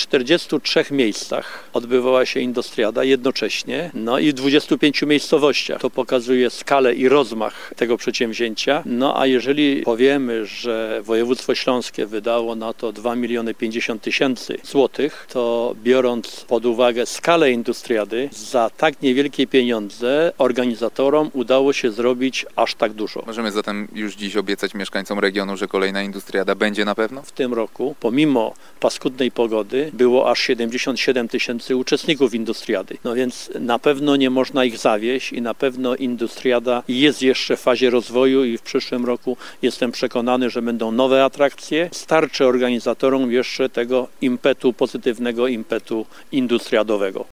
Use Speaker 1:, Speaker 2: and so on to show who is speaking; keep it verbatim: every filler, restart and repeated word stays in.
Speaker 1: czterdziestu trzech miejscach odbywała się Industriada jednocześnie, no i w dwudziestu pięciu miejscowościach. To pokazuje skalę i rozmach tego przedsięwzięcia. No a jeżeli powiemy, że województwo śląskie wydało na to dwa miliony pięćdziesiąt tysięcy złotych, to biorąc pod uwagę skalę Industriady, za tak niewielkie pieniądze organizatorom udało się zrobić aż tak dużo.
Speaker 2: Możemy zatem już dziś obiecać mieszkańcom regionu, że kolejna Industriada będzie na pewno?
Speaker 1: W tym roku, pomimo paskudnej pogody, było aż siedemdziesiąt siedem tysięcy uczestników Industriady. No więc na pewno nie można ich zawieść i na pewno Industriada jest jeszcze w fazie rozwoju i w przyszłym roku jestem przekonany, że będą nowe atrakcje. Starczy organizatorom jeszcze tego impetu, pozytywnego impetu industriadowego.